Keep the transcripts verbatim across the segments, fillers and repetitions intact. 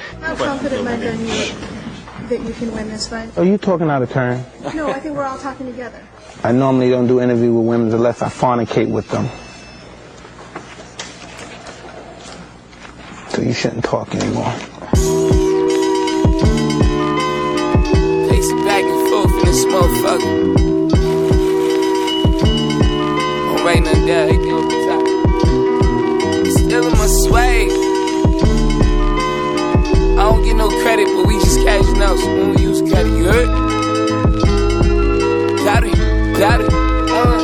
How confident, Mike, are you that you can win this fight? Are you talking out of turn? No, I think we're all talking together. I normally don't do interviews with women unless I fornicate with them. So you shouldn't talk anymore. Pacing back and forth in this motherfucker. Don't write nothing down, anything off the top. It's still in my swag. I don't get no credit, but we just cashing out, so when we use credit, you heard? Got it, got it, uh.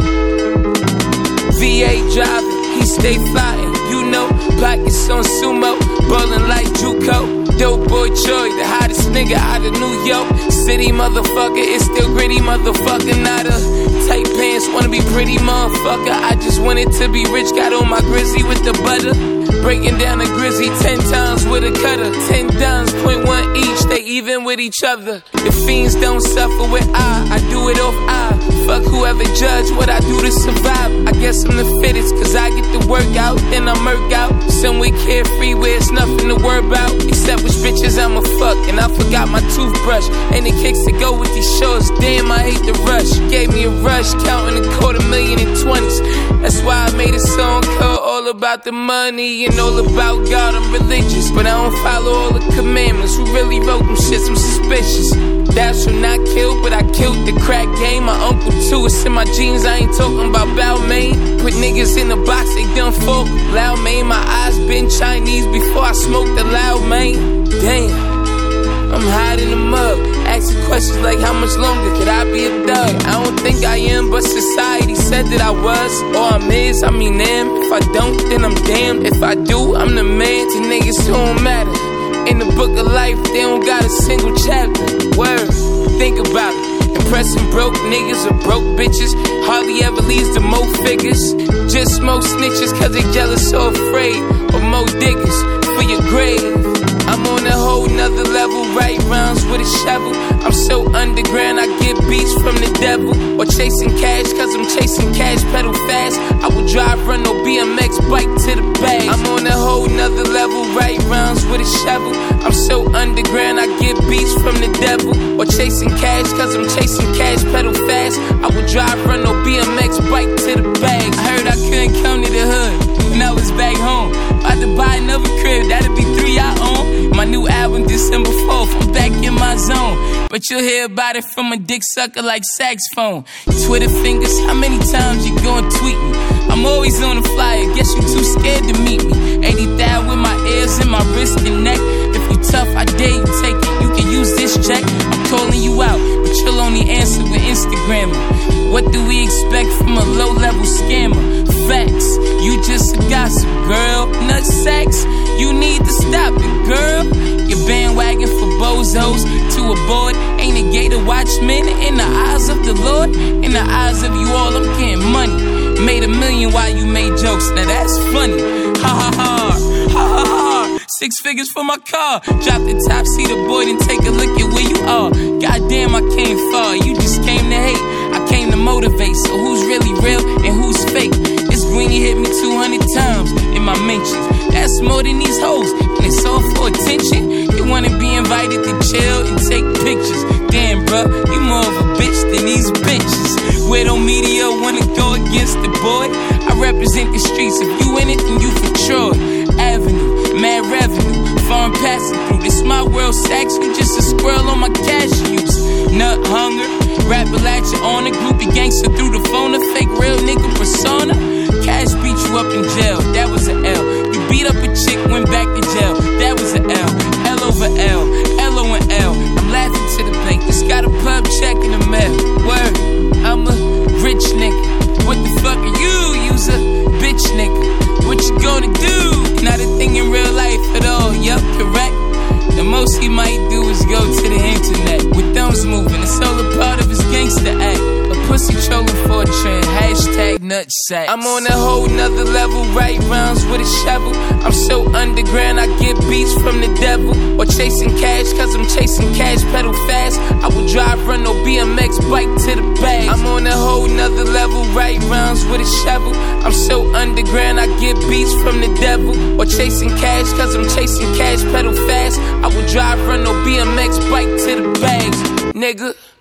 V eight driving, he stay flying, you know. Pockets on sumo, ballin' like Juco. Dope boy Troy, the hottest nigga out of New York City, motherfucker, it's still gritty, motherfucker. Not a tight pants, wanna be pretty, motherfucker. I just wanted to be rich, got on my Grizzy with the butter. Breaking down a Grizzy ten times with a cutter. Ten dimes, point one each, they even with each other. The fiends don't suffer with I, I do it off I. Fuck whoever judge what I do to survive. I guess I'm the fittest, cause I get the work out, then I murk out. Somewhere carefree where it's nothing to worry about, except which bitches I'ma fuck. And I forgot my toothbrush, and the kicks to go with these shorts. Damn, I hate the rush. Gave me a rush, counting a quarter million in twenties. That's why I made a song called All About the Money and all about God. I'm religious, but I don't follow all the commandments. Who really wrote them shits? I'm suspicious. Thou shalt not kill, but I killed the crack game. My uncle too, it's in my jeans. I ain't talking about Balmain. Put niggas in the box, they done for loud main. My eyes been Chinese before I smoked the loud main. Damn. I'm hot in the mug, asking questions like how much longer could I be a thug? I don't think I am, but society said that I was. Or I'm is, I mean them. If I don't, then I'm damned. If I do, I'm the man to niggas who don't matter. In the book of life, they don't got a single chapter. Word, think about it. Impressing broke niggas or broke bitches hardly ever leads to more figures. Just more snitches cause they jealous or afraid. Or more diggers for your grave. I'm on a whole nother level, right rounds with a shovel. I'm so underground, I get beats from the devil. Or chasing cash, cause I'm chasing cash, pedal fast. I will drive, run, or B M X, bike to the bag. I'm on a whole nother level, right rounds with a shovel. I'm so underground, I get beats from the devil. Or chasing cash, cause I'm chasing cash, pedal fast. I will drive, run, or B M X, bike to the bag. I heard I couldn't come to the hood when I was back home. About to buy another crib, that'll be three I own. My new album December fourth, I'm back in my zone. But you'll hear about it from a dick sucker like saxophone. Twitter fingers, how many times you gon' tweet me? I'm always on the flyer, guess you too scared to meet me. eighty thousand with my ears and my wrist and neck. If you tough, I dare you take it. You can use this check. I'm calling you out, but you'll only answer with Instagramming. What do we expect from a low-level scammer? Facts, you just a gossip girl. Nut sacks, you need to stop it, girl. Your bandwagon for bozos to avoid ain't a gator watchman in the eyes of the Lord. In the eyes of you all, I'm getting money. Made a million while you made jokes, now that's funny. Ha ha ha, ha ha ha. Six figures for my car. Drop the top, see the boy, then take a look at where you are. Goddamn, I came far, you just came to hate. I came to motivate, so who's really real and who's fake? This greenie hit me two hundred times in my mentions. That's more than these hoes, and it's all for attention. You wanna be invited to chill and take pictures. Damn, bruh, you more of a bitch than these bitches. Widow media wanna go against the boy. I represent the streets, if you in it, then you for Troy Avenue, mad revenue, foreign passing through. This my world, Sacks, you just a squirrel on my cash use. Nut hunger, rapper latch on a groupie gangster through the phone, a fake real nigga persona. Cash beat you up in jail, that was an L. You beat up a chick, went back to jail, that was an L. L over L, L O and L. I'm laughing to the bank, just got a pub check in the mail. Word, I'm a rich nigga. What the fuck are you, you's a bitch nigga. What you gonna do? Not a thing in real life at all, yup, correct. The most he might do is go to the internet with thumbs moving. It's all a part of his gangster act. A pussy trolling for a trend. Hashtag nutsack. I'm on a whole nother level. Right rounds with a shovel. I'm so underground. I get beats from the devil. Or chasing cash, cause I'm chasing cash. Pedal fast. I will drive, run, no B M X, bike to the bag. I'm on a whole nother level. Right rounds with a shovel. I'm so underground. I get beats from the devil. Or chasing cash, cause I'm chasing cash. Pedal fast. I will Inferno B M X bike to the bags, nigga.